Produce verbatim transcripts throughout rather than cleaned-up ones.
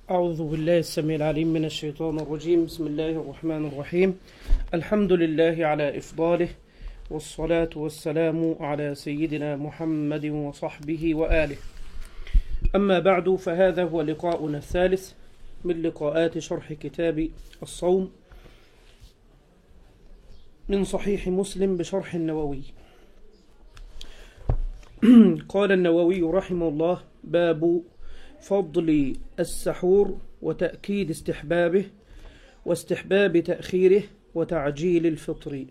أعوذ بالله السميع العليم من الشيطان الرجيم. بسم الله الرحمن الرحيم. الحمد لله على إفضاله، والصلاة والسلام على سيدنا محمد وصحبه وآله. أما بعد، فهذا هو لقاؤنا الثالث من لقاءات شرح كتاب الصوم من صحيح مسلم بشرح النووي. قال النووي رحمه الله: باب فضل السحور وتأكيد استحبابه واستحباب تأخيره وتعجيل الفطر.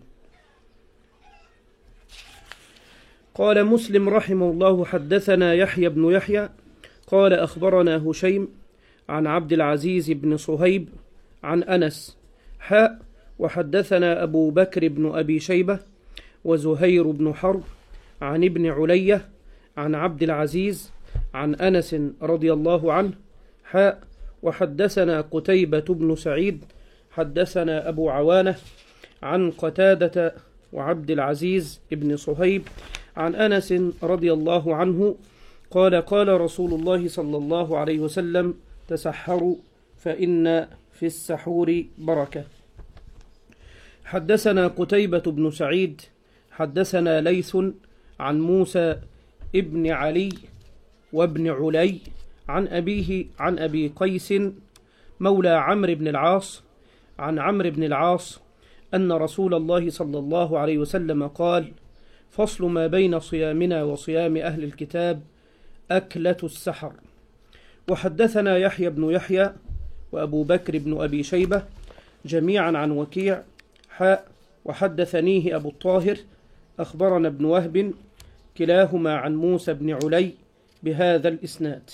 قال مسلم رحمه الله: حدثنا يحيى بن يحيى قال أخبرنا هشيم عن عبد العزيز بن صهيب عن أنس حاء وحدثنا أبو بكر بن أبي شيبة وزهير بن حرب عن ابن علية عن عبد العزيز عن أنس رضي الله عنه حاء وحدثنا قتيبة بن سعيد حدثنا أبو عوانة عن قتادة وعبد العزيز بن صهيب عن أنس رضي الله عنه قال: قال رسول الله صلى الله عليه وسلم: تسحروا فإن في السحور بركة. حدثنا قتيبة بن سعيد حدثنا ليث عن موسى ابن علي وابن علي عن أبيه عن أبي قيس مولى عمرو بن العاص عن عمرو بن العاص أن رسول الله صلى الله عليه وسلم قال: فصل ما بين صيامنا وصيام أهل الكتاب أكلة السحر. وحدثنا يحيى بن يحيى وأبو بكر بن أبي شيبة جميعا عن وكيع حاء وحدثنيه أبو الطاهر أخبرنا ابن وهب كلاهما عن موسى بن علي بهذا الإسناد.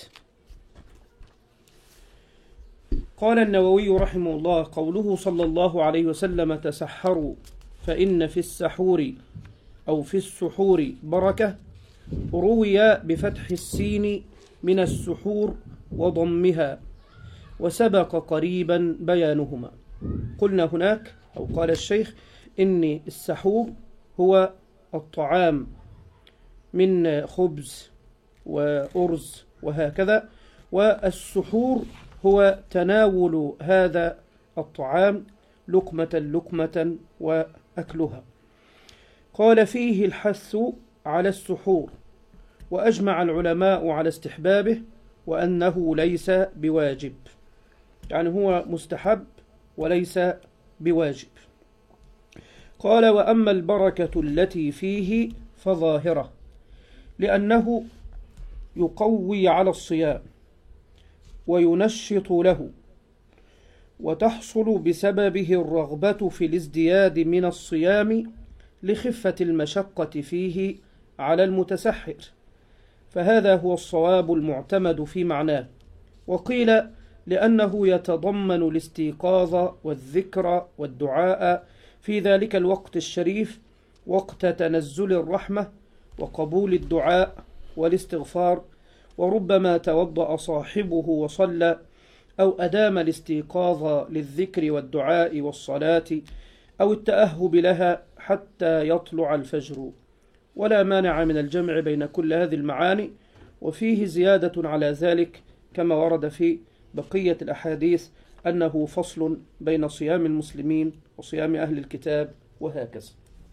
قال النووي رحمه الله: قوله صلى الله عليه وسلم: تسحروا فإن في السحور أو في السحور بركة، روي بفتح السين من السحور وضمها، وسبق قريبا بيانهما. قلنا هناك أو قال الشيخ إن السحور هو الطعام من خبز وأرز وهكذا، والسحور هو تناول هذا الطعام لقمة لقمة وأكلها. قال: فيه الحث على السحور، وأجمع العلماء على استحبابه وأنه ليس بواجب، يعني هو مستحب وليس بواجب. قال: وأما البركة التي فيه فظاهرة، لأنه يقوي على الصيام وينشط له، وتحصل بسببه الرغبة في الازدياد من الصيام لخفة المشقة فيه على المتسحر، فهذا هو الصواب المعتمد في معناه. وقيل لأنه يتضمن الاستيقاظ والذكر والدعاء في ذلك الوقت الشريف، وقت تنزل الرحمة وقبول الدعاء والاستغفار، وربما توضأ صاحبه وصلى أو أدام الاستيقاظ للذكر والدعاء والصلاة أو التأهب لها حتى يطلع الفجر، ولا مانع من الجمع بين كل هذه المعاني. وفيه زيادة على ذلك كما ورد في بقية الأحاديث أنه فصل بين صيام المسلمين وصيام أهل الكتاب وهكذا.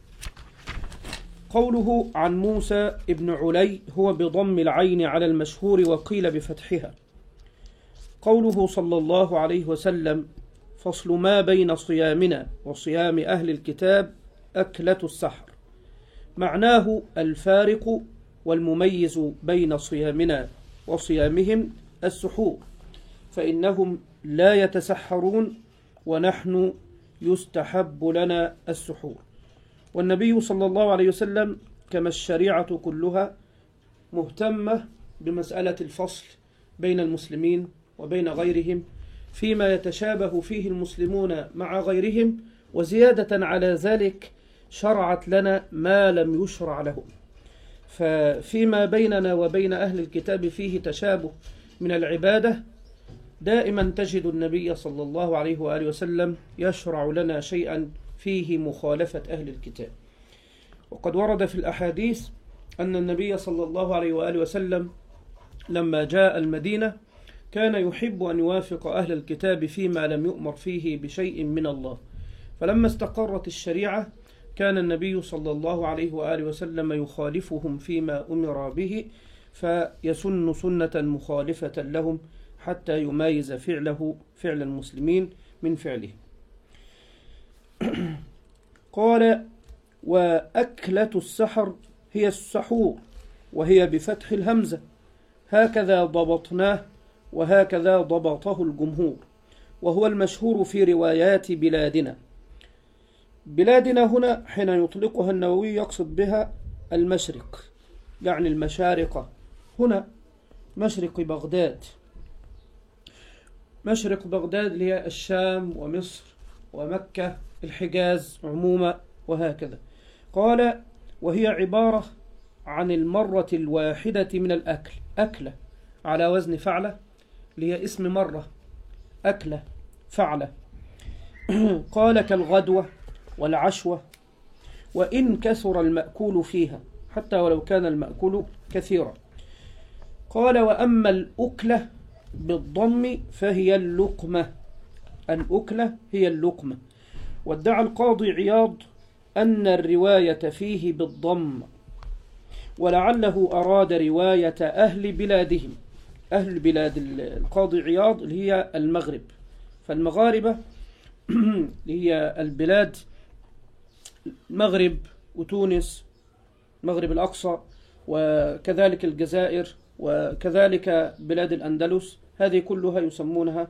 قوله عن موسى ابن علي هو بضم العين على المشهور وقيل بفتحها. قوله صلى الله عليه وسلم: فصل ما بين صيامنا وصيام أهل الكتاب أكلة السحر، معناه الفارق والمميز بين صيامنا وصيامهم السحور، فإنهم لا يتسحرون ونحن يستحب لنا السحور. والنبي صلى الله عليه وسلم كما الشريعة كلها مهتمة بمسألة الفصل بين المسلمين وبين غيرهم فيما يتشابه فيه المسلمون مع غيرهم، وزيادة على ذلك شرعت لنا ما لم يشرع لهم. ففيما بيننا وبين أهل الكتاب فيه تشابه من العبادة، دائما تجد النبي صلى الله عليه وآله وسلم يشرع لنا شيئا فيه مخالفة أهل الكتاب. وقد ورد في الأحاديث أن النبي صلى الله عليه وآله وسلم لما جاء المدينة كان يحب أن يوافق أهل الكتاب فيما لم يؤمر فيه بشيء من الله، فلما استقرت الشريعة كان النبي صلى الله عليه وآله وسلم يخالفهم فيما أمر به، فيسن سنة مخالفة لهم حتى يمايز فعله فعل المسلمين من فعله. قال: وأكلة السحر هي السحور، وهي بفتح الهمزة، هكذا ضبطناه وهكذا ضبطه الجمهور، وهو المشهور في روايات بلادنا. بلادنا هنا حين يطلقها النووي يقصد بها المشرق، يعني المشارقة، هنا مشرق بغداد، مشرق بغداد اللي هي الشام ومصر ومكة، الحجاز عموما وهكذا. قال: وهي عبارة عن المرة الواحدة من الأكل، أكلة على وزن فعلة اللي هي اسم مرة، أكلة فعلة. قال: كالغدوة والعشوة، وإن كثر المأكول فيها، حتى ولو كان المأكول كثيرا. قال: وأما الأكلة بالضم فهي اللقمة، الأكلة هي اللقمة. وادعى القاضي عياض أن الرواية فيه بالضم، ولعله أراد رواية أهل بلادهم، أهل بلاد القاضي عياض اللي هي المغرب، فالمغاربة اللي هي البلاد المغرب وتونس، المغرب الأقصى، وكذلك الجزائر، وكذلك بلاد الأندلس، هذه كلها يسمونها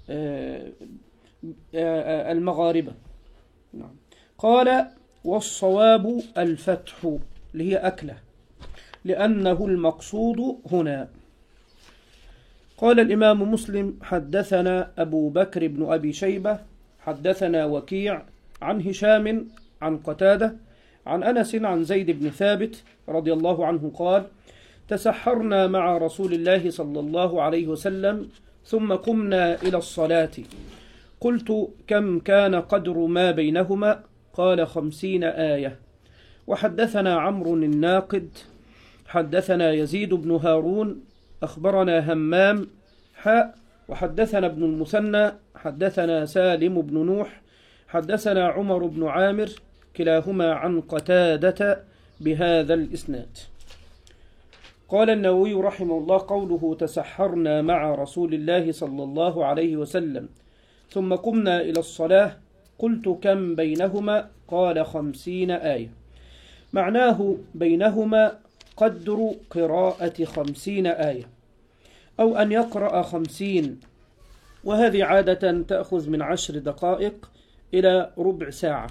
المغاربة. قال: والصواب الفتح اللي هي أكلة، لأنه المقصود هنا. قال الإمام مسلم: حدثنا أبو بكر بن أبي شيبة حدثنا وكيع عن هشام عن قتادة عن أنس عن زيد بن ثابت رضي الله عنه قال: تسحرنا مع رسول الله صلى الله عليه وسلم ثم قمنا إلى الصلاة، قلت: كم كان قدر ما بينهما؟ قال: خمسين آية. وحدثنا عمرو الناقد حدثنا يزيد بن هارون أخبرنا همام حاء، وحدثنا ابن المثنى حدثنا سالم بن نوح حدثنا عمر بن عامر كلاهما عن قتادة بهذا الإسناد. قال النووي رحمه الله: قوله تسحرنا مع رسول الله صلى الله عليه وسلم ثم قمنا إلى الصلاة، قلت: كم بينهما؟ قال: خمسين آية. معناه بينهما قدر قراءة خمسين آية، أو أن يقرأ خمسين، وهذه عادة تأخذ من عشر دقائق إلى ربع ساعة.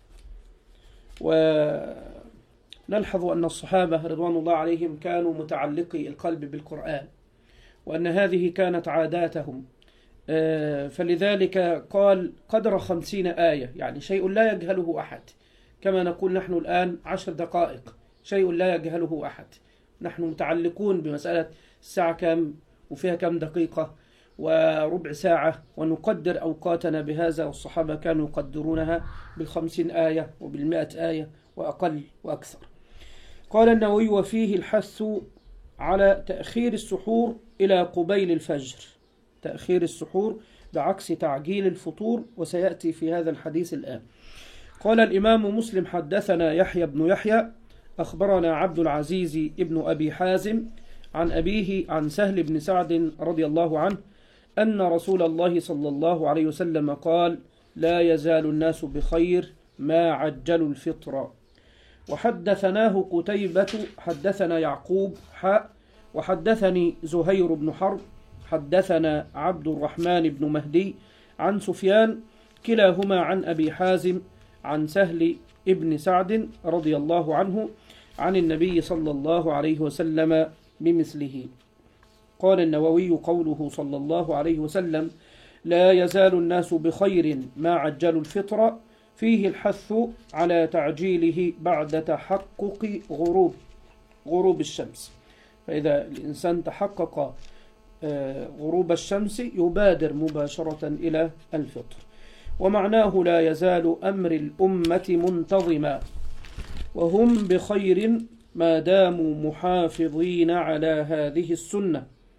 ونلحظ أن الصحابة رضوان الله عليهم كانوا متعلقي القلب بالقرآن، وأن هذه كانت عاداتهم، فلذلك قال قدر خمسين آية، يعني شيء لا يجهله أحد، كما نقول نحن الآن عشر دقائق، شيء لا يجهله أحد. نحن متعلقون بمسألة الساعة كم وفيها كم دقيقة وربع ساعة، ونقدر أوقاتنا بهذا، والصحابة كانوا يقدرونها بالخمسين آية وبالمئة آية وأقل وأكثر. قال النووي: وفيه الحث على تأخير السحور إلى قبيل الفجر، تأخير السحور بعكس تعجيل الفطور، وسيأتي في هذا الحديث الآن. قال الإمام مسلم: حدثنا يحيى بن يحيى أخبرنا عبد العزيز ابن أبي حازم عن أبيه عن سهل بن سعد رضي الله عنه أن رسول الله صلى الله عليه وسلم قال: لا يزال الناس بخير ما عجلوا الفطر. وحدثناه قتيبة حدثنا يعقوب حاء، وحدثني زهير بن حرب حدثنا عبد الرحمن بن مهدي عن سفيان كلاهما عن أبي حازم عن سهل ابن سعد رضي الله عنه عن النبي صلى الله عليه وسلم بمثله. قال النووي: قوله صلى الله عليه وسلم لا يزال الناس بخير ما عجلوا الفطر، فيه الحث على تعجيله بعد تحقق غروب غروب الشمس، فإذا الإنسان تحقق غروب الشمس يبادر مباشرة إلى الفطر. ومعناه لا يزال أمر الأمة منتظما، وهم بخير ما داموا محافظين على هذه السنة،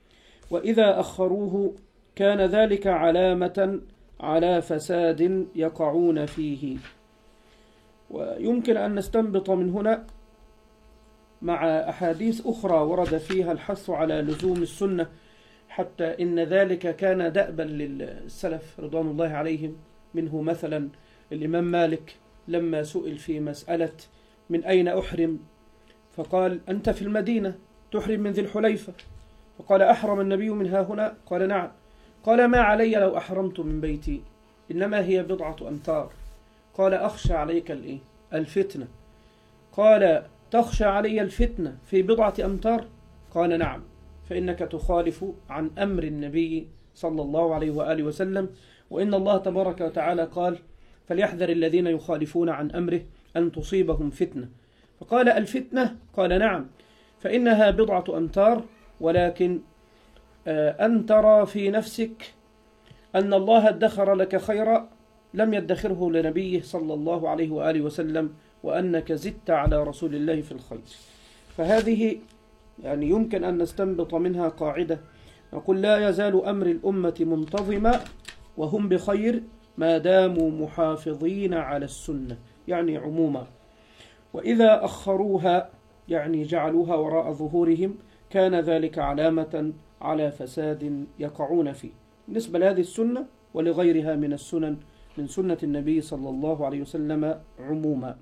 وإذا أخروه كان ذلك علامة على فساد يقعون فيه. ويمكن أن نستنبط من هنا مع أحاديث أخرى ورد فيها الحث على لزوم السنة، حتى إن ذلك كان دأبا للسلف رضوان الله عليهم. منه مثلا الإمام مالك لما سئل في مسألة من أين أحرم، فقال أنت في المدينة تحرم من ذي الحليفة، فقال أحرم النبي من ها هنا؟ قال نعم. قال ما علي لو أحرمت من بيتي، إنما هي بضعة أمتار. قال أخشى عليك الإيه؟ الفتنة. قال تخشى علي الفتنة في بضعة أمتار؟ قال نعم، فإنك تخالف عن أمر النبي صلى الله عليه وآله وسلم، وإن الله تبارك وتعالى قال فليحذر الذين يخالفون عن أمره أن تصيبهم فتنة. فقال الفتنة؟ قال نعم، فإنها بضعة أمتار، ولكن أن ترى في نفسك أن الله ادخر لك خيرا لم يدخره لنبيه صلى الله عليه وآله وسلم، وأنك زدت على رسول الله في الخير. فهذه يعني يمكن أن نستنبط منها قاعدة، نقول لا يزال أمر الأمة منتظما وهم بخير ما داموا محافظين على السنة، يعني عموما. وإذا أخروها يعني جعلوها وراء ظهورهم كان ذلك علامة على فساد يقعون فيه، بالنسبة لهذه السنة ولغيرها من السنن من سنة النبي صلى الله عليه وسلم عموما.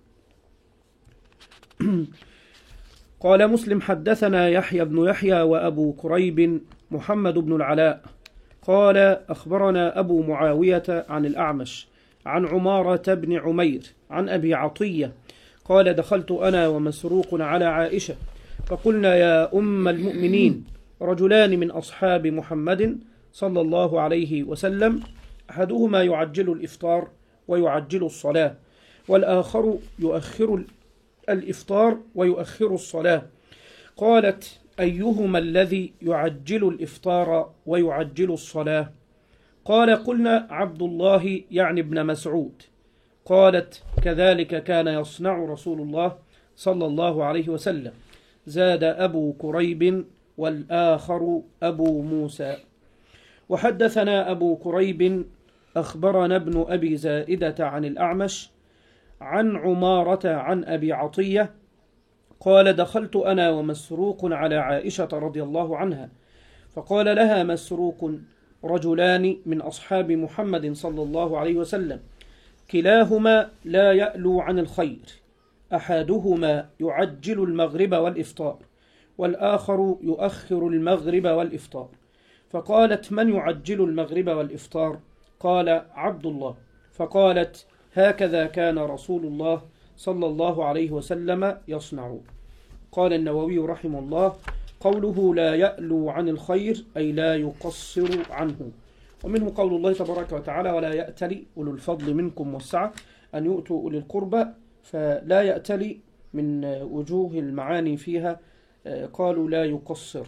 قال مسلم حدثنا يحيى بن يحيى وأبو كريب محمد بن العلاء قال أخبرنا أبو معاوية عن الأعمش عن عمارة بن عمير عن أبي عطية قال دخلت أنا ومسروق على عائشة فقلنا يا أم المؤمنين رجلان من أصحاب محمد صلى الله عليه وسلم أحدهما يعجل الإفطار ويعجل الصلاة، والآخر يؤخر الإفطار ويؤخر الصلاة. قالت أيهما الذي يعجل الإفطار ويعجل الصلاة؟ قال قلنا عبد الله يعني ابن مسعود. قالت كذلك كان يصنع رسول الله صلى الله عليه وسلم. زاد أبو كريب والآخر أبو موسى. وحدثنا أبو كريب أخبرنا ابن أبي زائدة عن الأعمش عن عمارة عن أبي عطية قال دخلت أنا ومسروق على عائشة رضي الله عنها فقال لها مسروق رجلان من أصحاب محمد صلى الله عليه وسلم كلاهما لا يألو عن الخير، أحدهما يعجل المغرب والإفطار والآخر يؤخر المغرب والإفطار. فقالت من يعجل المغرب والإفطار؟ قال عبد الله. فقالت هكذا كان رسول الله صلى الله عليه وسلم يصنع. قال النووي رحمه الله قوله لا يألو عن الخير أي لا يقصر عنه. ومنه قول الله تبارك وتعالى ولا يأتلي أولو الفضل منكم والسعة أن يؤتوا أولي القربى، فلا يأتلي من وجوه المعاني فيها قالوا لا يقصر.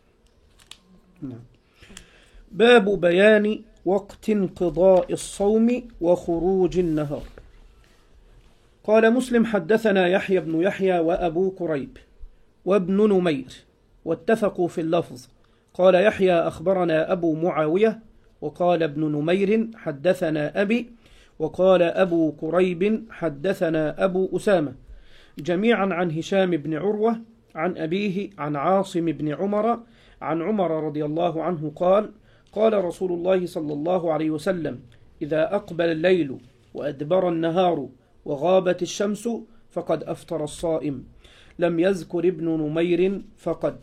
باب بيان وقت انقضاء الصوم وخروج النهار. قال مسلم حدثنا يحيى بن يحيى وأبو كريب وابن نمير واتفقوا في اللفظ. قال يحيى أخبرنا أبو معاوية وقال ابن نمير حدثنا أبي وقال أبو كريب حدثنا أبو أسامة جميعا عن هشام بن عروة عن أبيه عن عاصم بن عمر عن عمر رضي الله عنه قال قال رسول الله صلى الله عليه وسلم إذا أقبل الليل وأدبر النهار وغابت الشمس فقد أفطر الصائم. لم يذكر ابن نمير فقد.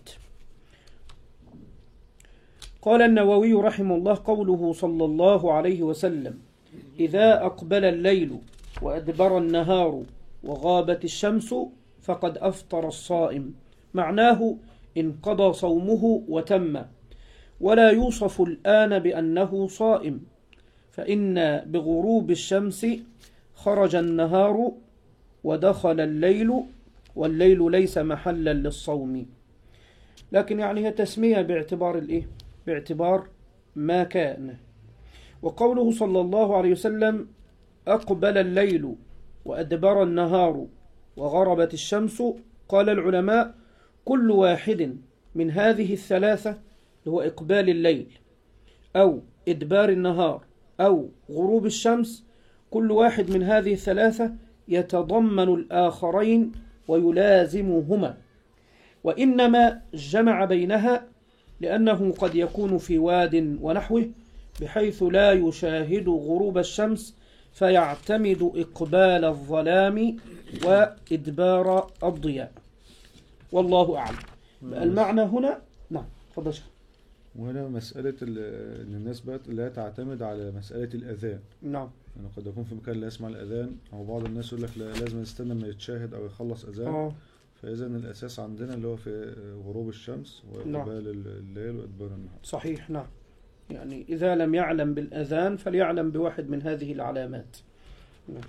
قال النووي رحمه الله قوله صلى الله عليه وسلم إذا أقبل الليل وأدبر النهار وغابت الشمس فقد أفطر الصائم، معناه انقضى صومه وتم، ولا يوصف الآن بأنه صائم، فإن بغروب الشمس خرج النهار ودخل الليل، والليل ليس محلا للصوم. لكن يعني هي تسمية باعتبار الإيه؟ باعتبار ما كان. وقوله صلى الله عليه وسلم أقبل الليل وأدبر النهار وغربت الشمس، قال العلماء كل واحد من هذه الثلاثة اللي هو إقبال الليل أو إدبار النهار أو غروب الشمس، كل واحد من هذه الثلاثة يتضمن الآخرين ويلازمهما، وإنما جمع بينها لأنه قد يكون في واد ونحوه بحيث لا يشاهد غروب الشمس فيعتمد إقبال الظلام وإدبار الضياء، والله أعلم. المعنى هنا نعم تفضل شيخ. وهنا مسألة إن الناس بقت لا تعتمد على مسألة الأذان. نعم. يعني قد يكون في مكان لا يسمع الأذان، أو بعض الناس يقول لك لا لازم نستنى ما يتشاهد أو يخلص أذان. أوه. فإذا الأساس عندنا اللي هو في غروب الشمس وإقبال نعم. الليل وإدبار النهار. صحيح. نعم. يعني إذا لم يعلم بالأذان فليعلم بواحد من هذه العلامات. نعم.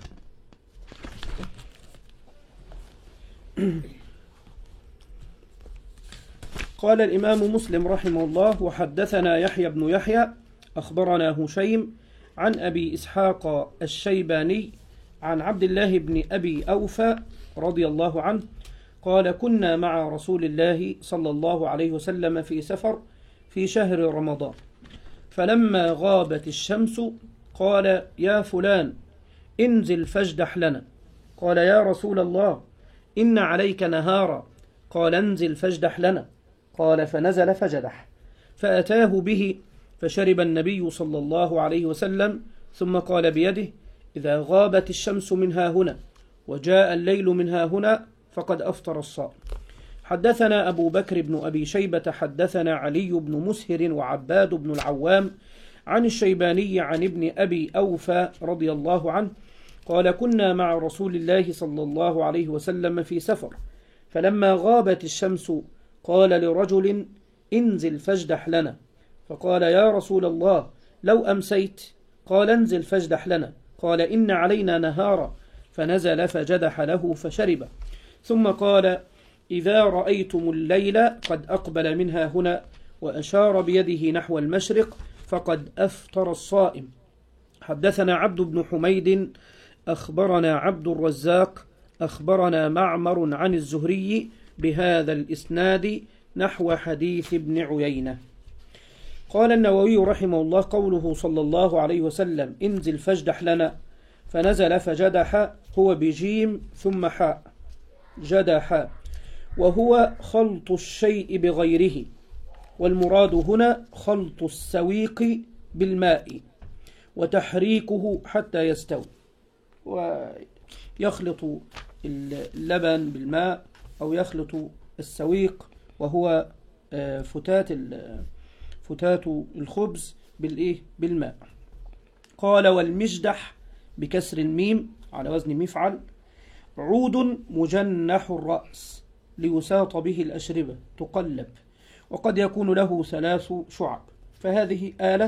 قال الإمام مسلم رحمه الله: وحدثنا يحيى بن يحيى أخبرنا هشيم عن أبي إسحاق الشيباني عن عبد الله بن أبي أوفى رضي الله عنه قال: كنا مع رسول الله صلى الله عليه وسلم في سفر في شهر رمضان، فلما غابت الشمس قال: يا فلان انزل فاجدح لنا. قال: يا رسول الله إن عليك نهارا. قال: انزل فاجدح لنا. قال: فنزل فجدح، فأتاه به فشرب النبي صلى الله عليه وسلم، ثم قال بيده: إذا غابت الشمس من ها هنا وجاء الليل من ها هنا فقد أفطر الصائم. حدثنا أبو بكر بن أبي شيبة حدثنا علي بن مسهر وعباد بن العوام عن الشيباني عن ابن أبي أوفى رضي الله عنه قال: كنا مع رسول الله صلى الله عليه وسلم في سفر، فلما غابت الشمس قال لرجل: انزل فاجدح لنا. فقال: يا رسول الله لو أمسيت. قال: انزل فاجدح لنا. قال: إن علينا نهارا. فنزل فجدح له فشرب، ثم قال: إذا رأيتم الليل قد أقبل منها هنا، وأشار بيده نحو المشرق، فقد أفطر الصائم. حدثنا عبد بن حميد أخبرنا عبد الرزاق أخبرنا معمر عن الزهري بهذا الإسناد نحو حديث ابن عيينة. قال النووي رحمه الله: قوله صلى الله عليه وسلم انزل فاجدح لنا، فنزل فجدح هو بجيم ثم حاء جدح، وهو خلط الشيء بغيره، والمراد هنا خلط السويق بالماء وتحريكه حتى يستوي، ويخلط اللبن بالماء أو يخلط السويق وهو فتات فتات الخبز بالإيه بالماء. قال: والمجدح بكسر الميم على وزن مفعل عود مجنح الرأس ليساط به الأشربة تقلب، وقد يكون له ثلاث شعب، فهذه آلة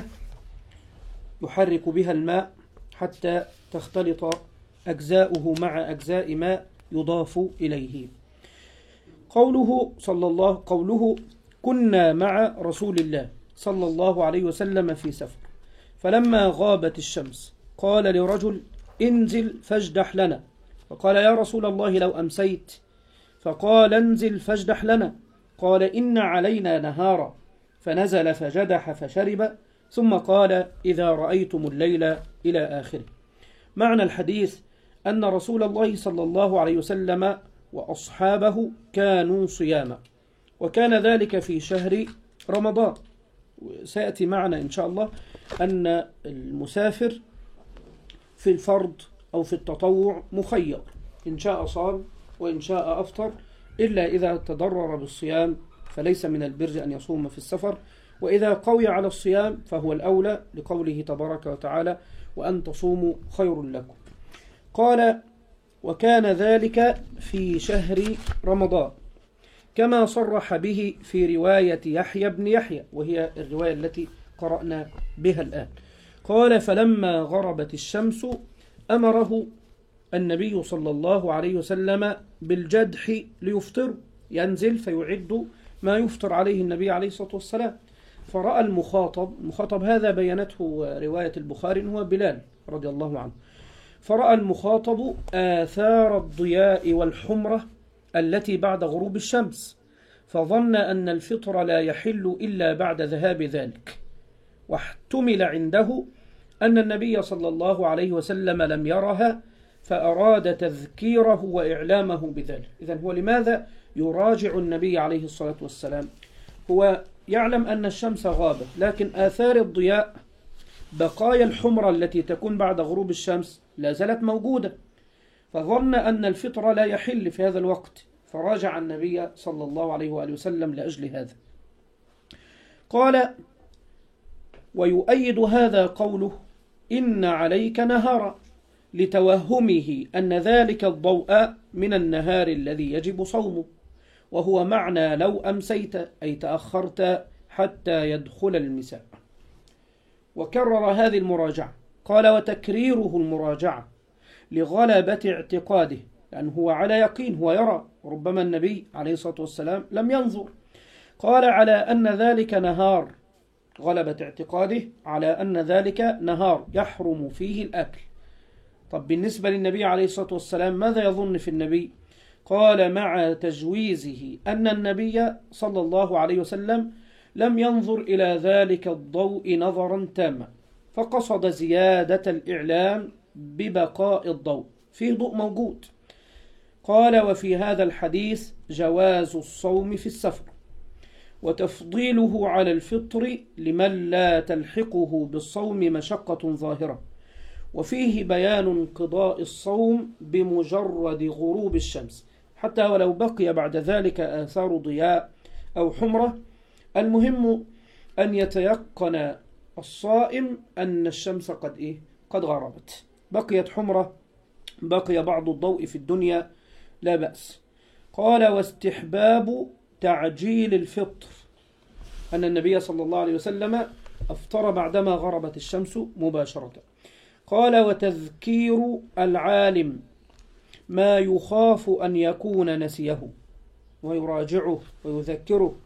يحرك بها الماء حتى تختلط أجزاؤه مع أجزاء ماء يضاف إليه. قوله صلى الله قوله كنا مع رسول الله صلى الله عليه وسلم في سفر، فلما غابت الشمس قال لرجل: انزل فاجدح لنا. فقال: يا رسول الله لو أمسيت. فقال: انزل فاجدح لنا. قال: إن علينا نهارا. فنزل فجدح فشرب، ثم قال: إذا رأيتم الليل إلى آخره. معنى الحديث أن رسول الله صلى الله عليه وسلم وأصحابه كانوا صياما، وكان ذلك في شهر رمضان. سيأتي معنا إن شاء الله أن المسافر في الفرض أو في التطوع مخير، إن شاء صام وإن شاء أفطر، إلا إذا تضرر بالصيام فليس من البر أن يصوم في السفر، وإذا قوي على الصيام فهو الأولى، لقوله تبارك وتعالى: وأن تصوموا خير لكم. قال: وكان ذلك في شهر رمضان، كما صرح به في رواية يحيى بن يحيى، وهي الرواية التي قرأنا بها الآن. قال: فلما غربت الشمس أمره النبي صلى الله عليه وسلم بالجدح ليفطر، ينزل فيعد ما يفطر عليه النبي عليه الصلاة والسلام. فرأى المخاطب، المخاطب هذا بينته رواية البخاري هو بلال رضي الله عنه، فرأى المخاطب آثار الضياء والحمرة التي بعد غروب الشمس، فظن أن الفطر لا يحل إلا بعد ذهاب ذلك، واحتمل عنده أن النبي صلى الله عليه وسلم لم يرها فأراد تذكيره وإعلامه بذلك. إذن هو لماذا يراجع النبي عليه الصلاة والسلام؟ هو يعلم أن الشمس غابت، لكن آثار الضياء بقايا الحمرة التي تكون بعد غروب الشمس لا زالت موجودة، فظن أن الفطر لا يحل في هذا الوقت، فراجع النبي صلى الله عليه وآله وسلم لأجل هذا. قال: ويؤيد هذا قوله: إن عليك نهارا، لتوهمه أن ذلك الضوء من النهار الذي يجب صومه، وهو معنى لو أمسيت أي تأخرت حتى يدخل المساء. وكرر هذه المراجعة. قال: وتكريره المراجعة لغلبة اعتقاده، لأنه هو على يقين، هو يرى، ربما النبي عليه الصلاة والسلام لم ينظر. قال: على أن ذلك نهار، غلبة اعتقاده على أن ذلك نهار يحرم فيه الأكل. طب بالنسبة للنبي عليه الصلاة والسلام ماذا يظن في النبي؟ قال: مع تجويزه أن النبي صلى الله عليه وسلم لم ينظر إلى ذلك الضوء نظرا تاما، فقصد زيادة الإعلام ببقاء الضوء، فيه ضوء موجود. قال: وفي هذا الحديث جواز الصوم في السفر، وتفضيله على الفطر لمن لا تلحقه بالصوم مشقة ظاهرة، وفيه بيان انقضاء الصوم بمجرد غروب الشمس، حتى ولو بقي بعد ذلك آثار ضياء أو حمرة. المهم أن يتيقن الصائم أن الشمس قد إيه؟ قد غربت، بقيت حمرة، بقي بعض الضوء في الدنيا، لا بأس. قال: واستحباب تعجيل الفطر، أن النبي صلى الله عليه وسلم أفطر بعدما غربت الشمس مباشرة. قال: وتذكير العالم ما يخاف أن يكون نسيه، ويراجعه ويذكره،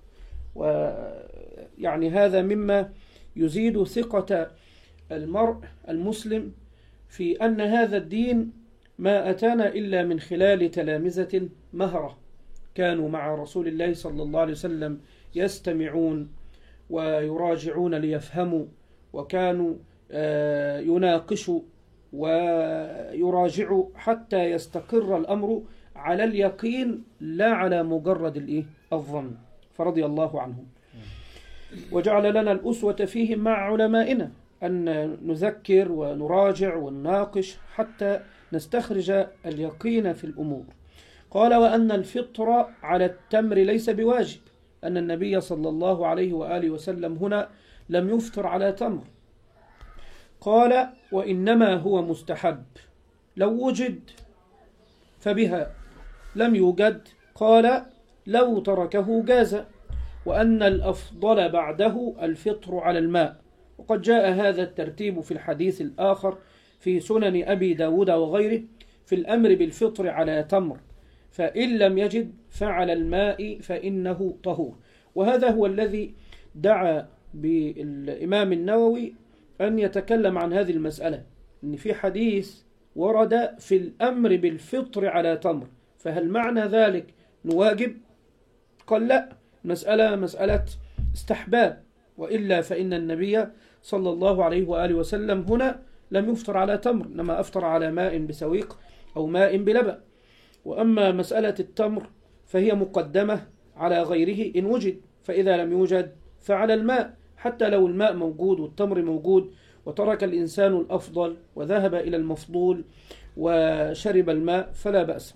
ويعني هذا مما يزيد ثقة المرء المسلم في أن هذا الدين ما أتانا إلا من خلال تلامذة مهرة كانوا مع رسول الله صلى الله عليه وسلم يستمعون ويراجعون ليفهموا، وكانوا يناقشوا ويراجعوا حتى يستقر الأمر على اليقين لا على مجرد الإيه؟ الظن، فرضي الله عنهم. وجعل لنا الأسوة فيهم مع علمائنا، أن نذكر ونراجع ونناقش حتى نستخرج اليقين في الأمور. قال: وأن الفطر على التمر ليس بواجب، أن النبي صلى الله عليه وآله وسلم هنا لم يفطر على تمر. قال: وإنما هو مستحب، لو وجد فبها، لم يوجد قال لو تركه جاز، وأن الأفضل بعده الفطر على الماء. وقد جاء هذا الترتيب في الحديث الآخر في سنن أبي داود وغيره في الأمر بالفطر على تمر، فإن لم يجد فعلى الماء فإنه طهور. وهذا هو الذي دعا بالإمام النووي أن يتكلم عن هذه المسألة، أن في حديث ورد في الأمر بالفطر على تمر، فهل معنى ذلك نواجب؟ قال لا، مسألة مسألة استحباب، وإلا فإن النبي صلى الله عليه وآله وسلم هنا لم يفطر على تمر، إنما أفطر على ماء بسويق أو ماء بلبن. وأما مسألة التمر فهي مقدمة على غيره إن وجد، فإذا لم يوجد فعلى الماء، حتى لو الماء موجود والتمر موجود وترك الإنسان الأفضل وذهب إلى المفضول وشرب الماء فلا بأس.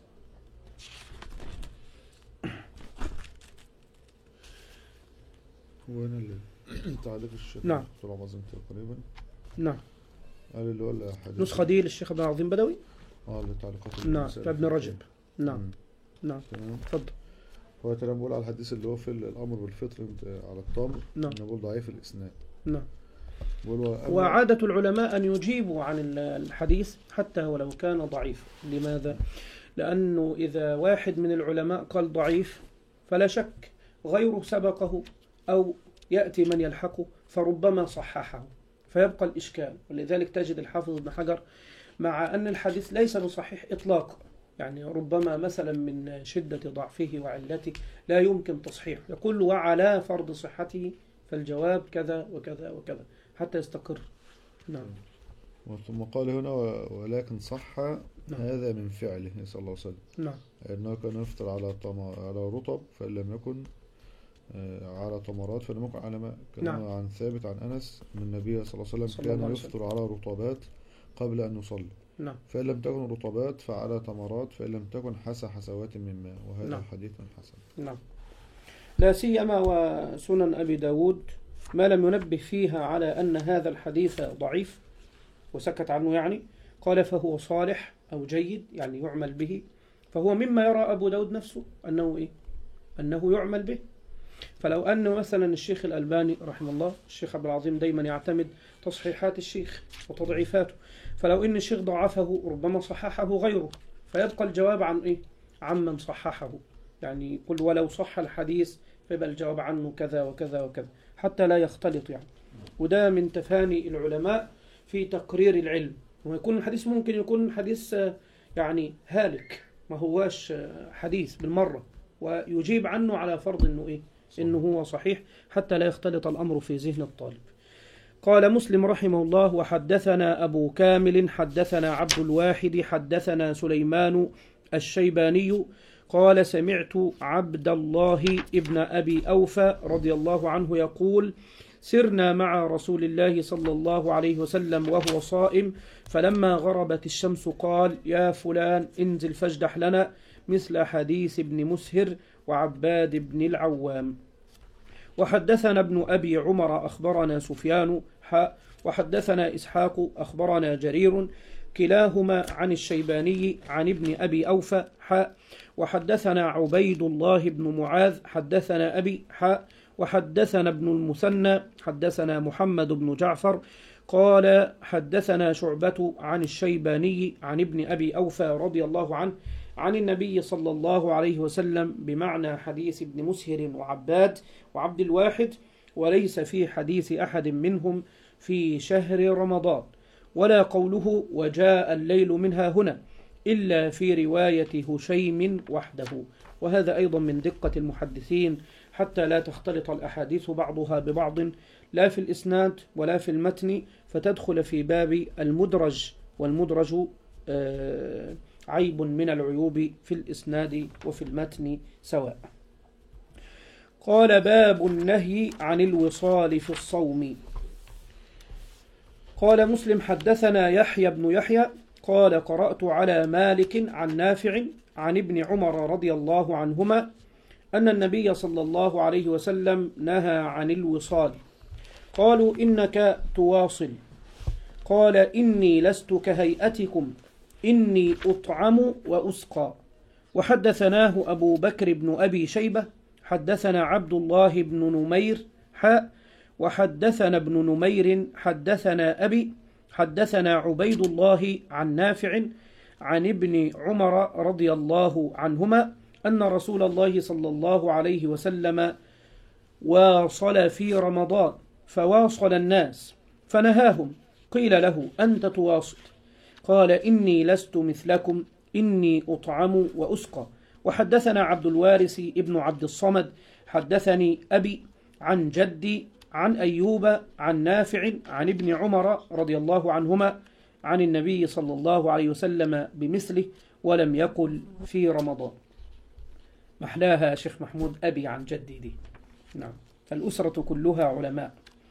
هو هنا اللي تعليق الشيخ نعم دكتور عبد العظيم تقريبا. نعم. قال اللي هو الحديث نسخة دي للشيخ عبد العظيم بدوي. اه اللي تعليقات نعم ابن رجب. نعم مم. نعم تمام. اتفضل. هو تمام. بقول على الحديث اللي هو في الأمر بالفطر على التمر، نعم. أنا بقول ضعيف الإسناد. نعم. بقول وعادة العلماء أن يجيبوا عن الحديث حتى ولو كان ضعيف. لماذا؟ لأنه إذا واحد من العلماء قال ضعيف فلا شك غيره سبقه أو يأتي من يلحقه فربما صححه، فيبقى الإشكال. ولذلك تجد الحافظ ابن حجر مع أن الحديث ليس بصحيح إطلاقا، يعني ربما مثلا من شدة ضعفه وعلته لا يمكن تصحيحه، يقول له وعلى فرض صحته فالجواب كذا وكذا وكذا حتى يستقر. نعم. ثم قال هنا ولكن صح نعم. هذا من فعله صلى الله عليه وسلم. نعم. أنه كان يفطر على على رطب فإن لم يكن على تمرات فإن لم يكن على ماء. كان نعم. عن ثابت عن أنس من النبي صلى الله عليه وسلم كان يفطر على رطبات قبل أن يصلي. نعم. فإن لم تكن رطبات فعلى تمرات فإن لم تكن حسى حسوات من ماء. وهذا نعم. الحديث من حسن. نعم. لا سيما وسنن أبي داود ما لم ينبه فيها على أن هذا الحديث ضعيف وسكت عنه، يعني قال فهو صالح أو جيد يعني يعمل به، فهو مما يرى أبو داود نفسه أنه إيه؟ أنه يعمل به. فلو أن مثلا الشيخ الألباني رحمه الله، الشيخ عبد العظيم دايما يعتمد تصحيحات الشيخ وتضعيفاته، فلو أن الشيخ ضعفه ربما صححه غيره، فيبقى الجواب عن إيه؟ عن من صححه، يعني قل ولو صح الحديث فيبقى الجواب عنه كذا وكذا وكذا حتى لا يختلط يعني. وده من تفاني العلماء في تقرير العلم، ويكون الحديث ممكن يكون حديث يعني هالك ما هواش حديث بالمرة، ويجيب عنه على فرض إنه إيه؟ إنه هو صحيح حتى لا يختلط الأمر في ذهن الطالب. قال مسلم رحمه الله وحدثنا أبو كامل حدثنا عبد الواحد حدثنا سليمان الشيباني قال سمعت عبد الله ابن أبي أوفى رضي الله عنه يقول سرنا مع رسول الله صلى الله عليه وسلم وهو صائم، فلما غربت الشمس قال يا فلان انزل فاجدح لنا مثل حديث ابن مسهر وعباد بن العوام. وحدثنا ابن أبي عمر أخبرنا سفيان حاء وحدثنا إسحاق أخبرنا جرير كلاهما عن الشيباني عن ابن أبي أوفى حاء وحدثنا عبيد الله بن معاذ حدثنا أبي حاء وحدثنا ابن المثنى حدثنا محمد بن جعفر قال حدثنا شعبة عن الشيباني عن ابن أبي أوفى رضي الله عنه عن النبي صلى الله عليه وسلم بمعنى حديث ابن مسهر وعباد وعبد الواحد، وليس في حديث أحد منهم في شهر رمضان، ولا قوله وجاء الليل منها هنا إلا في رواية هشيم وحده. وهذا أيضا من دقة المحدثين حتى لا تختلط الأحاديث بعضها ببعض لا في الإسناد ولا في المتن فتدخل في باب المدرج، والمدرج آه عيب من العيوب في الإسناد وفي المتن سواء. قال باب النهي عن الوصال في الصوم. قال مسلم حدثنا يحيى بن يحيى قال قرأت على مالك عن نافع عن ابن عمر رضي الله عنهما أن النبي صلى الله عليه وسلم نهى عن الوصال. قالوا إنك تواصل، قال إني لست كهيئتكم إني أطعم وأسقى. وحدثناه أبو بكر بن أبي شيبة حدثنا عبد الله بن نمير حاء وحدثنا ابن نمير حدثنا أبي حدثنا عبيد الله عن نافع عن ابن عمر رضي الله عنهما أن رسول الله صلى الله عليه وسلم واصل في رمضان فواصل الناس فنهاهم، قيل له أنت تواصل؟ قال إني لست مثلكم إني أطعم وأسقى. وحدثنا عبد الوارث ابن عبد الصمد حدثني أبي عن جدي عن أيوب عن نافع عن ابن عمر رضي الله عنهما عن النبي صلى الله عليه وسلم بمثله ولم يقل في رمضان. محلاها شيخ محمود أبي عن جدي دي. نعم، فالأسرة كلها علماء.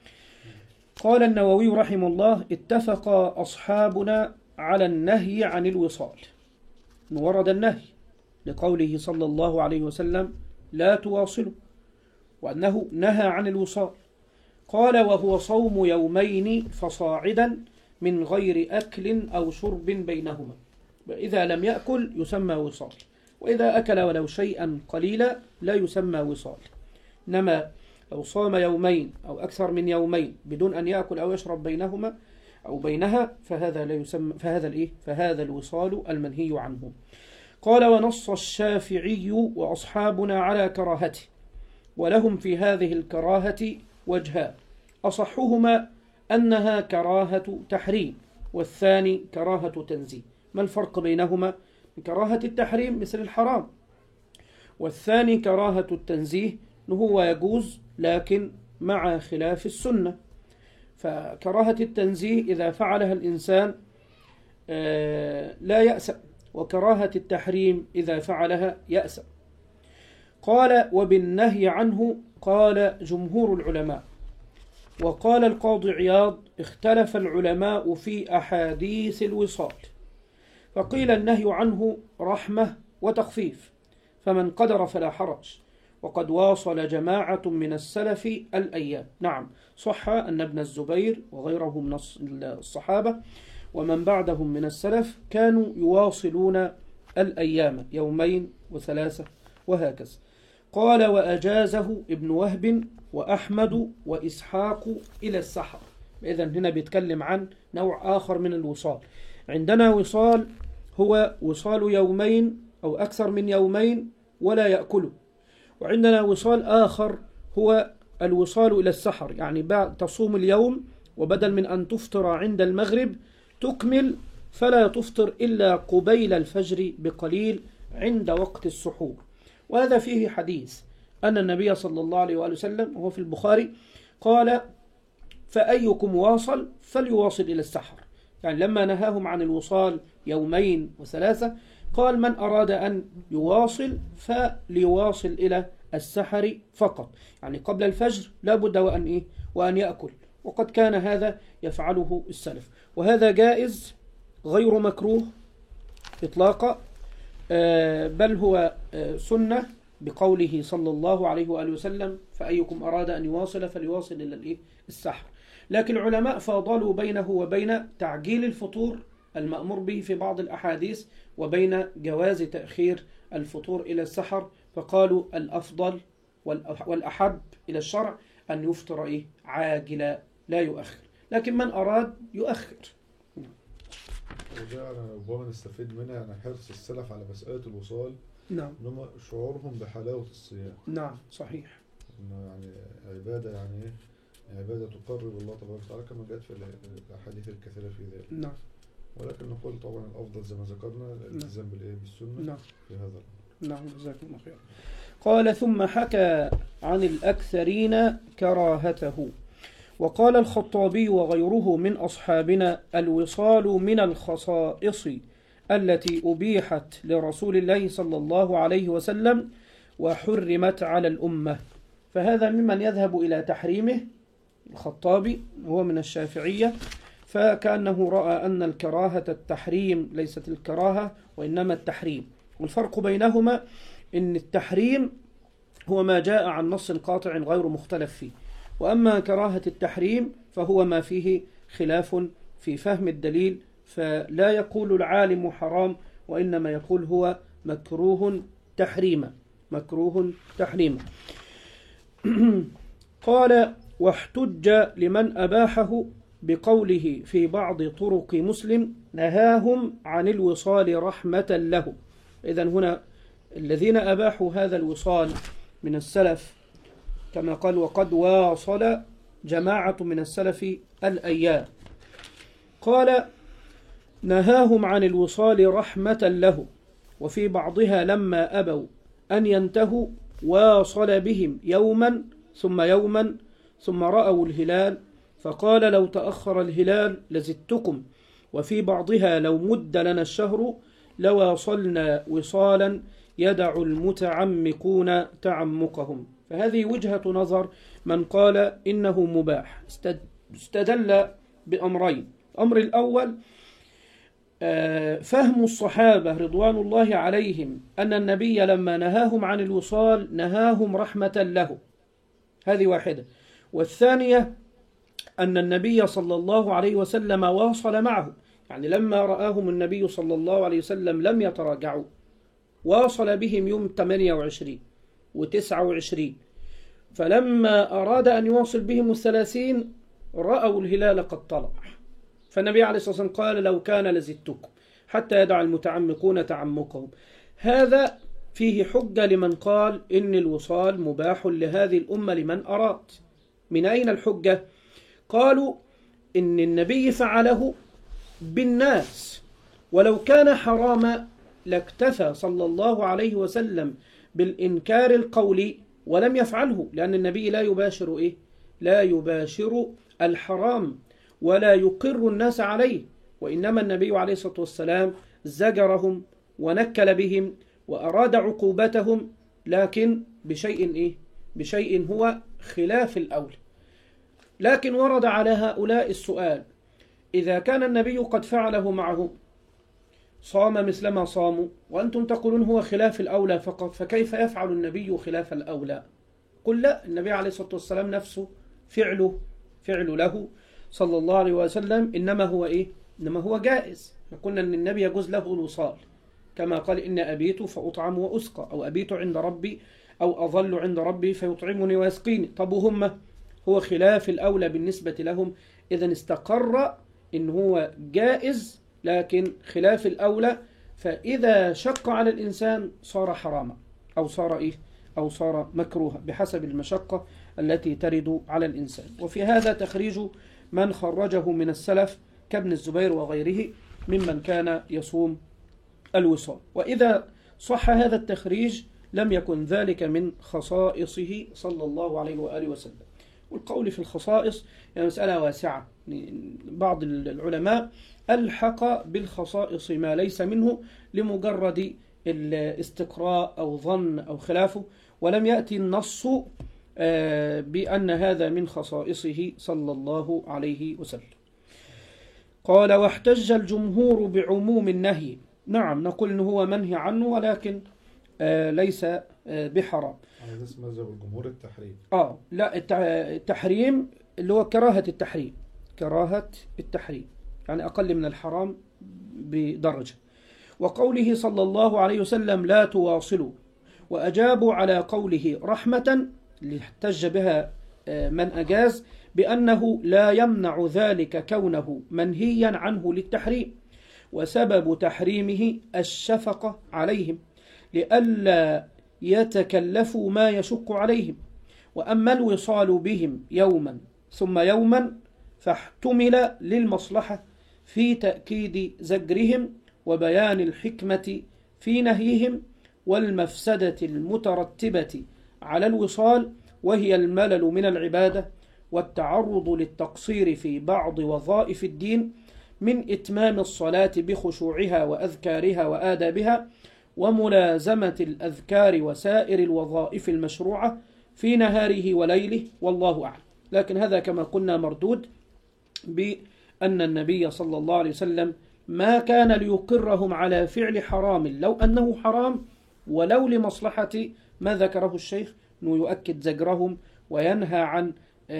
قال النووي رحمه الله اتفق أصحابنا على النهي عن الوصال، ورد النهي لقوله صلى الله عليه وسلم لا تواصلوا، وأنه نهى عن الوصال. قال وهو صوم يومين فصاعدا من غير أكل أو شرب بينهما، إذا لم يأكل يسمى وصال، وإذا أكل ولو شيئا قليلا لا يسمى وصال. إنما لو صام يومين أو أكثر من يومين بدون أن يأكل أو يشرب بينهما أو بينها فهذا لا يسمى، فهذا الإيه؟ فهذا الوصال المنهي عنه. قال ونص الشافعي وأصحابنا على كراهته، ولهم في هذه الكراهة وجهان، أصحهما أنها كراهة تحريم والثاني كراهة تنزيه. ما الفرق بينهما؟ كراهة التحريم مثل الحرام، والثاني كراهة التنزيه هو يجوز لكن مع خلاف السنة. فكراهة التنزيه إذا فعلها الإنسان لا يأسأ، وكراهة التحريم إذا فعلها يأسأ. قال وبالنهي عنه قال جمهور العلماء. وقال القاضي عياض اختلف العلماء في أحاديث الوصال، فقيل النهي عنه رحمة وتخفيف، فمن قدر فلا حرج، وقد واصل جماعة من السلف الأيام. نعم، صح أن ابن الزبير وغيره من الصحابة ومن بعدهم من السلف كانوا يواصلون الأيام يومين وثلاثة وهكذا. قال وأجازه ابن وهب وأحمد وإسحاق إلى السحر. إذن هنا بيتكلم عن نوع آخر من الوصال. عندنا وصال هو وصال يومين أو أكثر من يومين ولا يأكله، وعندنا وصال آخر هو الوصال إلى السحر، يعني بعد تصوم اليوم وبدل من أن تفطر عند المغرب تكمل فلا تفطر إلا قبيل الفجر بقليل عند وقت السحور. وهذا فيه حديث أن النبي صلى الله عليه وآله وسلم وهو في البخاري قال فأيكم واصل فليواصل إلى السحر، يعني لما نهاهم عن الوصال يومين وثلاثة قال من أراد أن يواصل فليواصل إلى السحر فقط، يعني قبل الفجر لا بد وأن, إيه؟ وأن يأكل. وقد كان هذا يفعله السلف، وهذا جائز غير مكروه إطلاقا، بل هو سنة بقوله صلى الله عليه وآله وسلم فأيكم أراد أن يواصل فليواصل إلى السحر. لكن العلماء فاضلوا بينه وبين تعجيل الفطور المأمور به في بعض الأحاديث وبين جواز تأخير الفطور إلى السحر، فقالوا الأفضل والأحب إلى الشرع أن يفطر إيه؟ عاجلا لا يؤخر، لكن من أراد يؤخر. وده أنا ربما نستفيد منها يعني حرص السلف على مسألة الوصال. نعم. إنما شعورهم بحلاوة الصيام. نعم صحيح. إنه يعني عبادة يعني إيه؟ عبادة تقرب الله تبارك وتعالى كما جاءت في الأحاديث الكثيرة في ذلك. نعم. ولكن نقول طبعا الأفضل زي ما ذكرنا الالتزام بالإيه بالسنة. نعم. في هذا. نعم جزاكم الله خير. قال ثم حكى عن الأكثرين كراهته. وقال الخطابي وغيره من أصحابنا الوصال من الخصائص التي أبيحت لرسول الله صلى الله عليه وسلم وحرمت على الأمة، فهذا ممن يذهب إلى تحريمه. الخطابي هو من الشافعية، فكأنه رأى أن الكراهة التحريم ليست الكراهة وإنما التحريم، والفرق بينهما إن التحريم هو ما جاء عن نص قاطع غير مختلف فيه، وأما كراهة التحريم فهو ما فيه خلاف في فهم الدليل، فلا يقول العالم حرام وإنما يقول هو مكروه تحريما مكروه تحريما. قال واحتج لمن أباحه بقوله في بعض طرق مسلم نهاهم عن الوصال رحمة له. إذن هنا الذين أباحوا هذا الوصال من السلف كما قال وقد واصل جماعة من السلف الأيام، قال نهاهم عن الوصال رحمة له، وفي بعضها لما أبوا أن ينتهوا واصل بهم يوما ثم يوما ثم رأوا الهلال فقال لو تأخر الهلال لزدتكم، وفي بعضها لو مد لنا الشهر لواصلنا وصالا يدع المتعمقون تعمقهم. فهذه وجهة نظر من قال إنه مباح، استدل بأمرين. الأمر الأول فهم الصحابة رضوان الله عليهم أن النبي لما نهاهم عن الوصال نهاهم رحمة له، هذه واحدة. والثانية أن النبي صلى الله عليه وسلم واصل معه، يعني لما رآهم النبي صلى الله عليه وسلم لم يتراجعوا، واصل بهم يوم ثمانية وعشرين وتسعة وعشرين، فلما أراد أن يواصل بهم الثلاثين رأوا الهلال قد طلع، فالنبي عليه الصلاة والسلام قال لو كان لزدتكم حتى يدع المتعمقون تعمقهم. هذا فيه حجة لمن قال إن الوصال مباح لهذه الأمة لمن أراد. من أين الحجة؟ قالوا إن النبي فعله بالناس، ولو كان حراما لاكتفى صلى الله عليه وسلم بالإنكار القولي ولم يفعله، لأن النبي لا يباشر إيه؟ لا يباشر الحرام ولا يقر الناس عليه، وإنما النبي عليه الصلاة والسلام زجرهم ونكل بهم وأراد عقوبتهم، لكن بشيء إيه؟ بشيء هو خلاف الأولى. لكن ورد على هؤلاء السؤال: إذا كان النبي قد فعله معهم، صام مثلما صاموا، وأنتم تقولون هو خلاف الأولى فقط، فكيف يفعل النبي خلاف الأولى؟ قل لا، النبي عليه الصلاة والسلام نفسه فعله فعل له صلى الله عليه وسلم إنما هو إيه؟ إنما هو جائز. قلنا أن النبي يجوز له الوصال، كما قال: إن أبيت فأطعم وأسقى، أو أبيت عند ربي أو أظل عند ربي فيطعمني ويسقيني. طب وهم هو خلاف الأولى بالنسبة لهم، إذن استقر إن هو جائز لكن خلاف الأولى، فإذا شق على الإنسان صار حراما أو صار إيه؟ أو صار مكروها بحسب المشقة التي ترد على الإنسان. وفي هذا تخريج من خرجه من السلف كابن الزبير وغيره ممن كان يصوم الوصال. وإذا صح هذا التخريج لم يكن ذلك من خصائصه صلى الله عليه وآله وسلم. والقول في الخصائص يعني مسألة واسعة، بعض العلماء ألحق بالخصائص ما ليس منه لمجرد الاستقراء أو ظن أو خلافه، ولم يأتي النص بأن هذا من خصائصه صلى الله عليه وسلم. قال: واحتج الجمهور بعموم النهي. نعم، نقول إنه هو منهي عنه ولكن ليس بحرام. هذا اسم مذهب الجمهور التحريم. آه لا، التحريم اللي هو كراهة التحريم، كراهة التحريم يعني أقل من الحرام بدرجة. وقوله صلى الله عليه وسلم: لا تواصلوا، وأجابوا على قوله رحمة اللي احتج بها من أجاز بأنه لا يمنع ذلك كونه منهيا عنه للتحريم، وسبب تحريمه الشفقة عليهم لئلا يتكلفوا ما يشق عليهم. وأما الوصال بهم يوما ثم يوما فاحتمل للمصلحة في تأكيد زجرهم وبيان الحكمة في نهيهم والمفسدة المترتبة على الوصال، وهي الملل من العبادة والتعرض للتقصير في بعض وظائف الدين من إتمام الصلاة بخشوعها وأذكارها وآدابها، وملازمة الأذكار وسائر الوظائف المشروعة في نهاره وليله، والله أعلم. لكن هذا كما قلنا مردود بأن النبي صلى الله عليه وسلم ما كان ليقرهم على فعل حرام لو أنه حرام ولو لمصلحة ما ذكره الشيخ أنه يؤكد زجرهم وينهى عن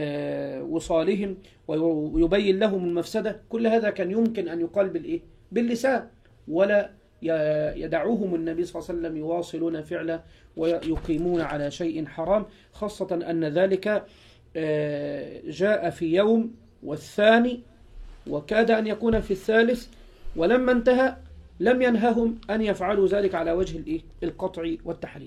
وصالهم ويبين لهم المفسدة. كل هذا كان يمكن أن يقال بالإيه؟ باللسان، ولا يدعوهم النبي صلى الله عليه وسلم يواصلون فعله ويقيمون على شيء حرام، خاصة أن ذلك جاء في يوم والثاني وكاد أن يكون في الثالث، ولما انتهى لم ينههم أن يفعلوا ذلك على وجه الإيه؟ القطع والتحريم.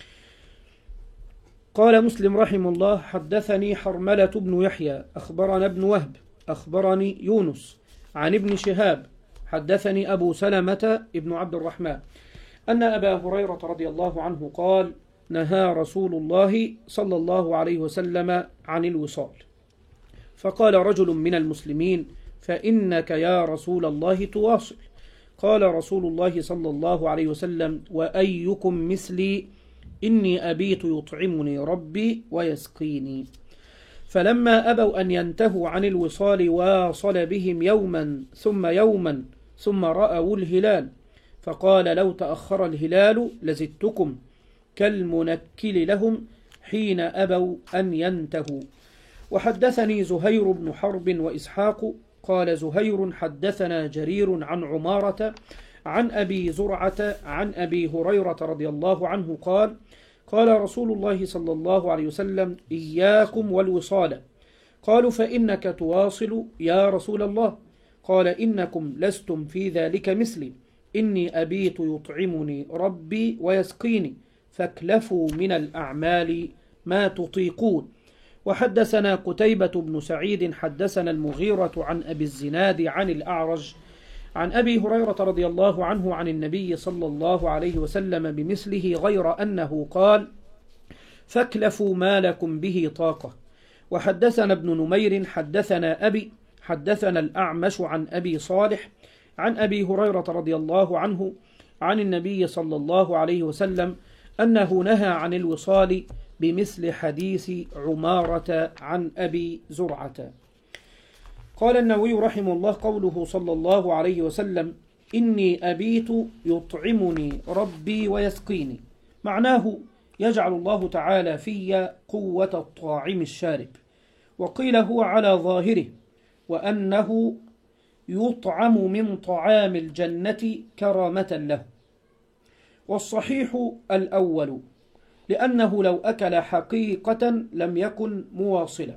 قال مسلم رحمه الله: حدثني حرملة بن يحيى أخبرنا ابن وهب أخبرني يونس عن ابن شهاب حدثني أبو سلمة ابن عبد الرحمن أن أبا هريرة رضي الله عنه قال: نهى رسول الله صلى الله عليه وسلم عن الوصال. فقال رجل من المسلمين: فإنك يا رسول الله تواصل. قال رسول الله صلى الله عليه وسلم: وأيكم مثلي إني أبيت يطعمني ربي ويسقيني. فلما أبوا أن ينتهوا عن الوصال واصل بهم يوما ثم يوما ثم رأوا الهلال، فقال: لو تأخر الهلال لزدتكم، كالمنكل لهم حين أبوا أن ينتهوا. وحدثني زهير بن حرب وإسحاق قال زهير حدثنا جرير عن عمارة عن أبي زرعة عن أبي هريرة رضي الله عنه قال: قال رسول الله صلى الله عليه وسلم: إياكم والوصال. قالوا: فإنك تواصل يا رسول الله. قال: إنكم لستم في ذلك مثلي، إني أبيت يطعمني ربي ويسقيني، فاكلفوا من الأعمال ما تطيقون. وحدثنا قتيبة بن سعيد حدثنا المغيرة عن أبي الزناد عن الأعرج عن أبي هريرة رضي الله عنه عن النبي صلى الله عليه وسلم بمثله غير أنه قال: فاكلفوا ما لكم به طاقة. وحدثنا ابن نمير حدثنا أبي حدثنا الأعمش عن أبي صالح عن أبي هريرة رضي الله عنه عن النبي صلى الله عليه وسلم أنه نهى عن الوصال بمثل حديث عمارة عن أبي زرعة. قال النووي رحمه الله: قوله صلى الله عليه وسلم: إني أبيت يطعمني ربي ويسقيني، معناه يجعل الله تعالى في قوة الطاعم الشارب. وقيل هو على ظاهره، وأنه يطعم من طعام الجنة كرامة له. والصحيح الأول، لأنه لو أكل حقيقة لم يكن مواصلا،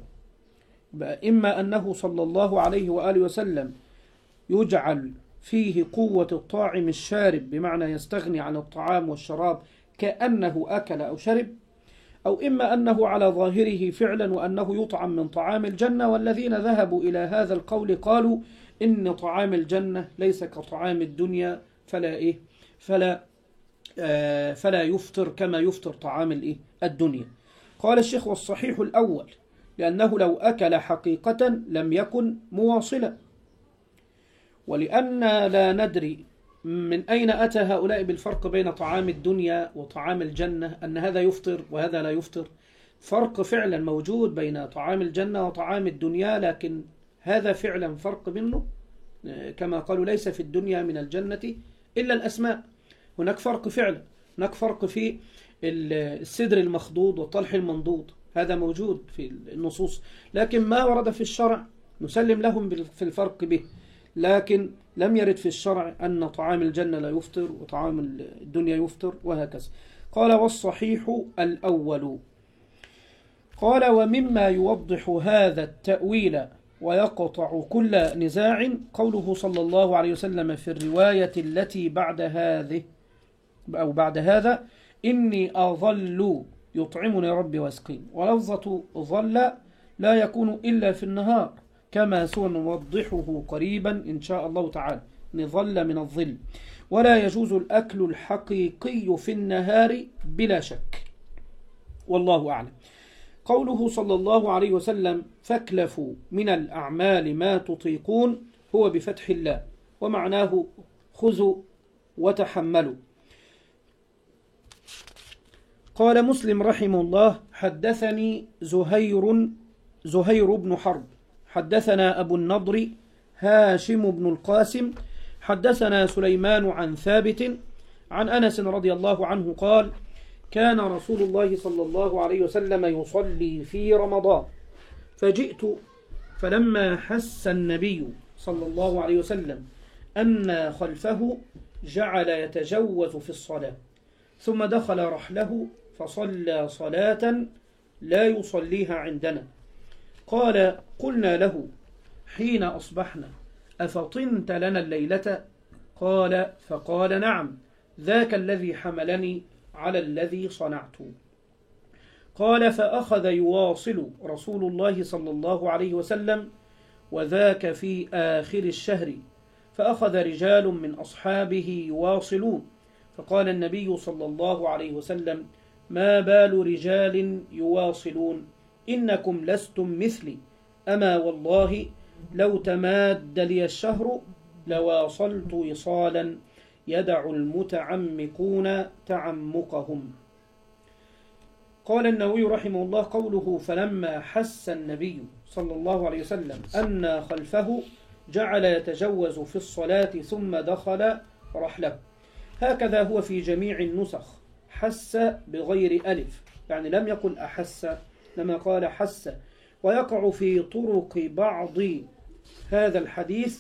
إما أنه صلى الله عليه وآله وسلم يجعل فيه قوة الطاعم الشارب بمعنى يستغني عن الطعام والشراب كأنه أكل أو شرب، أو إما أنه على ظاهره فعلا وأنه يطعم من طعام الجنة. والذين ذهبوا إلى هذا القول قالوا إن طعام الجنة ليس كطعام الدنيا، فلا إيه فلا آه فلا يفطر كما يفطر طعام الإيه الدنيا. قال الشيخ: والصحيح الأول، لأنه لو أكل حقيقة لم يكن مواصلا. ولأن لا ندري من أين أتى هؤلاء بالفرق بين طعام الدنيا وطعام الجنة، أن هذا يفطر وهذا لا يفطر. فرق فعلا موجود بين طعام الجنة وطعام الدنيا، لكن هذا فعلا فرق منه، كما قالوا: ليس في الدنيا من الجنة إلا الأسماء. هناك فرق فعلا، هناك فرق في السدر المخضوض والطلح المنضود، هذا موجود في النصوص، لكن ما ورد في الشرع نسلم لهم في الفرق به، لكن لم يرد في الشرع أن طعام الجنة لا يفطر وطعام الدنيا يفطر وهكذا. قال: والصحيح الأول. قال: ومما يوضح هذا التأويل ويقطع كل نزاع قوله صلى الله عليه وسلم في الرواية التي بعد هذه أو بعد هذا: إني أظل يطعمني ربي ويسقين. ولفظة ظل لا يكون إلا في النهار، كما سنوضحه قريبا إن شاء الله تعالى، نظل من الظل. ولا يجوز الأكل الحقيقي في النهار بلا شك، والله أعلم. قوله صلى الله عليه وسلم: فاكلفوا من الأعمال ما تطيقون، هو بفتح الله، ومعناه خذوا وتحملوا. قال مسلم رحمه الله: حدثني زهير زهير بن حرب حدثنا أبو النضر هاشم بن القاسم حدثنا سليمان عن ثابت عن أنس رضي الله عنه قال: كان رسول الله صلى الله عليه وسلم يصلي في رمضان، فجئت فلما حس النبي صلى الله عليه وسلم أن خلفه جعل يتجوز في الصلاة، ثم دخل رحله فصلى صلاة لا يصليها عندنا. قال: قلنا له حين أصبحنا: أفطنت لنا الليلة؟ قال: فقال: نعم، ذاك الذي حملني على الذي صنعت. قال: فأخذ يواصل رسول الله صلى الله عليه وسلم، وذاك في آخر الشهر، فأخذ رجال من أصحابه يواصلون، فقال النبي صلى الله عليه وسلم: ما بال رجال يواصلون؟ إنكم لستم مثلي، أما والله لو تماد لي الشهر لواصلت وصالا يدع المتعمقون تعمقهم. قال النووي رحمه الله: قوله فلما حس النبي صلى الله عليه وسلم أن خلفه جعل يتجوز في الصلاة ثم دخل رحله، هكذا هو في جميع النسخ، حس بغير ألف، يعني لم يقل أحس، لما قال حس. ويقع في طرق بعض هذا الحديث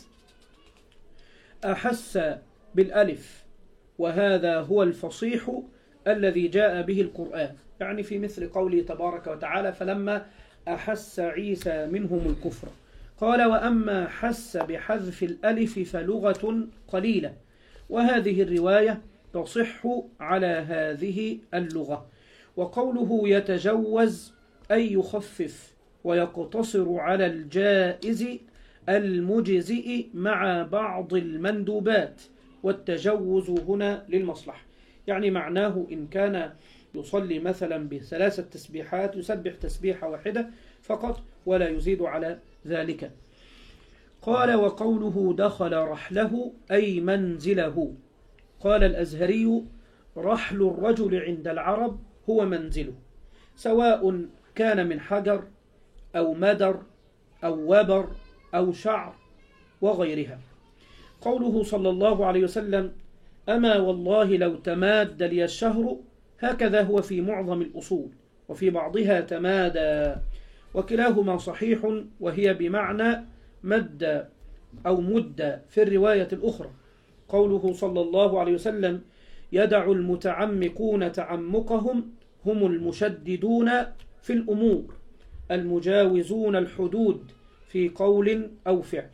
أحس بالألف، وهذا هو الفصيح الذي جاء به القرآن، يعني في مثل قوله تبارك وتعالى: فلما أحس عيسى منهم الكفر. قال: وأما حس بحذف الألف فلغة قليلة، وهذه الرواية تصح على هذه اللغة. وقوله يتجوز أي يخفف ويقتصر على الجائز، المجزئ مع بعض المندوبات، والتجوز هنا للمصلحة. يعني معناه إن كان يصلي مثلا بثلاثة تسبيحات يسبح تسبيحة واحدة فقط ولا يزيد على ذلك. قال: وقوله دخل رحله أي منزله. قال الأزهري: رحل الرجل عند العرب هو منزله، سواء كان من حجر أو مدر أو وبر أو شعر وغيرها. قوله صلى الله عليه وسلم: أما والله لو تماد لي الشهر، هكذا هو في معظم الأصول، وفي بعضها تمادى، وكلاهما صحيح، وهي بمعنى مد أو مد في الرواية الأخرى. قوله صلى الله عليه وسلم: يدع المتعمقون تعمقهم هم المشددون في الأمور المجاوزون الحدود في قول أو فعل.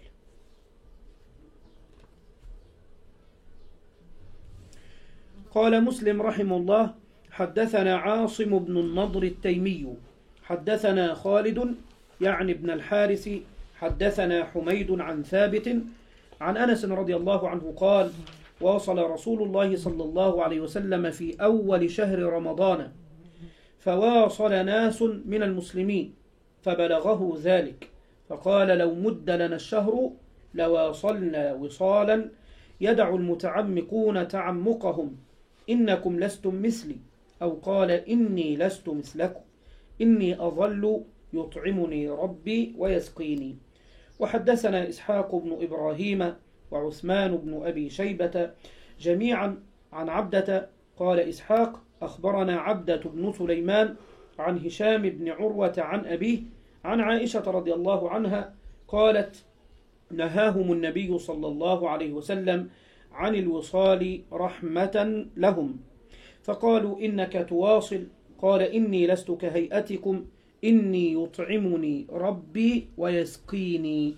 قال مسلم رحمه الله: حدثنا عاصم بن النضر التيمي حدثنا خالد يعني ابن الحارث حدثنا حميد عن ثابت عن أنس رضي الله عنه قال: واصل رسول الله صلى الله عليه وسلم في أول شهر رمضان، فواصل ناس من المسلمين فبلغه ذلك، فقال: لو مد لنا الشهر لواصلنا وصالا يدع المتعمقون تعمقهم، إنكم لستم مثلي، أو قال: إني لست مثلكم، إني أظل يطعمني ربي ويسقيني. وحدثنا إسحاق بن إبراهيم وعثمان بن أبي شيبة جميعا عن عبدة. قال إسحاق: أخبرنا عبدة بن سليمان عن هشام بن عروة عن أبيه عن عائشة رضي الله عنها قالت: نهاهم النبي صلى الله عليه وسلم عن الوصال رحمة لهم، فقالوا: إنك تواصل. قال: إني لست كهيئتكم، إني يطعمني ربي ويسقيني.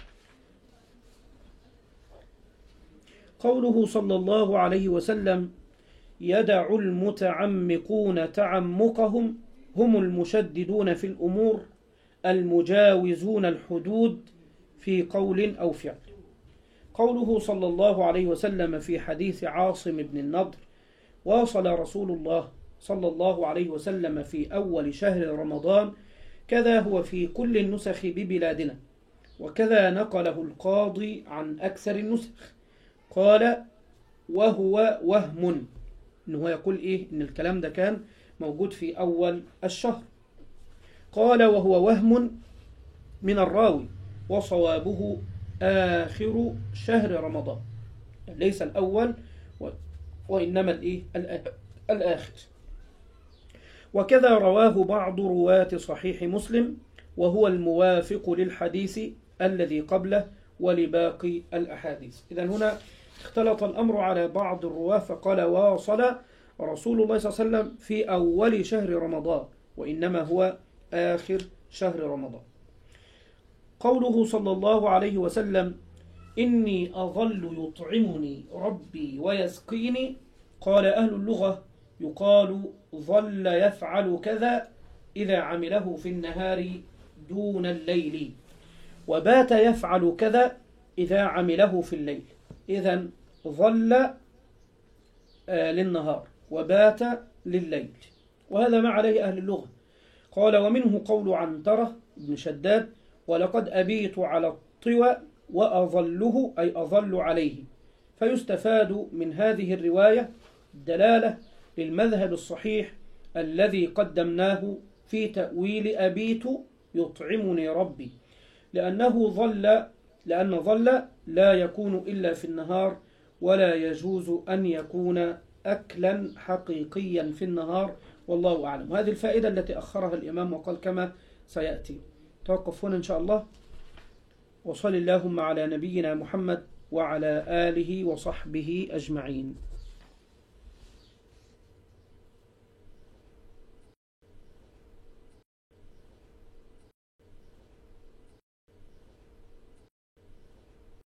قوله صلى الله عليه وسلم: يدع المتعمقون تعمقهم هم المشددون في الأمور المجاوزون الحدود في قول أو فعل. قوله صلى الله عليه وسلم في حديث عاصم بن النضر: واصل رسول الله صلى الله عليه وسلم في أول شهر رمضان، كذا هو في كل النسخ ببلادنا، وكذا نقله القاضي عن أكثر النسخ. قال: وهو وهم، إن هو يقول إيه؟ إن الكلام ده كان موجود في أول الشهر. قال: وهو وهم من الراوي، وصوابه آخر شهر رمضان، ليس الأول وإنما الإيه؟ الآخر. وكذا رواه بعض رواة صحيح مسلم، وهو الموافق للحديث الذي قبله ولباقي الأحاديث. إذن هنا اختلط الأمر على بعض الرواة، فقال: واصل رسول الله صلى الله عليه وسلم في أول شهر رمضان، وإنما هو آخر شهر رمضان. قوله صلى الله عليه وسلم: إني أظل يطعمني ربي ويسقيني. قال أهل اللغة: يقال ظل يفعل كذا إذا عمله في النهار دون الليل، وبات يفعل كذا إذا عمله في الليل. إذن ظل للنهار وبات لليل، وهذا ما عليه أهل اللغة. قال: ومنه قول عنترة بن شداد: ولقد أبيت على الطوى وأظله أي أظل عليه. فيستفاد من هذه الرواية دلالة للمذهب الصحيح الذي قدمناه في تأويل أبيت يطعمني ربي، لأنه ظل لأن ظل لا يكون إلا في النهار، ولا يجوز أن يكون أكلا حقيقيا في النهار، والله أعلم. وهذه الفائدة التي أخرها الإمام وقال كما سيأتي. توقف هنا إن شاء الله، وصل اللهم على نبينا محمد وعلى آله وصحبه أجمعين.